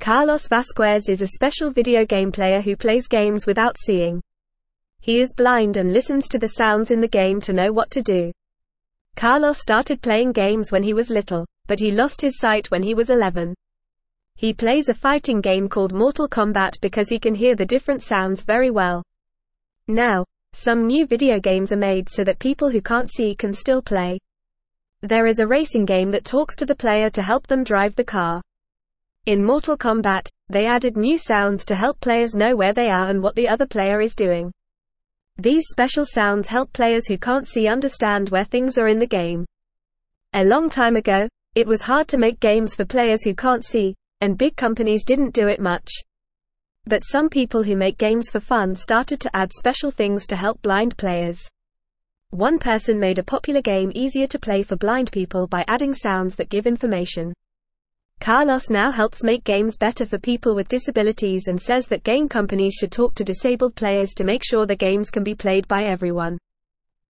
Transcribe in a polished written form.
Carlos Vasquez is a special video game player who plays games without seeing. He is blind and listens to the sounds in the game to know what to do. Carlos started playing games when he was little, but he lost his sight when he was 11. He plays a fighting game called Mortal Kombat because he can hear the different sounds very well. Now, some new video games are made so that people who can't see can still play. There is a racing game that talks to the player to help them drive the car. In Mortal Kombat, they added new sounds to help players know where they are and what the other player is doing. These special sounds help players who can't see understand where things are in the game. A long time ago, it was hard to make games for players who can't see, and big companies didn't do it much. But some people who make games for fun started to add special things to help blind players. One person made a popular game easier to play for blind people by adding sounds that give information. Carlos now helps make games better for people with disabilities and says that game companies should talk to disabled players to make sure the games can be played by everyone.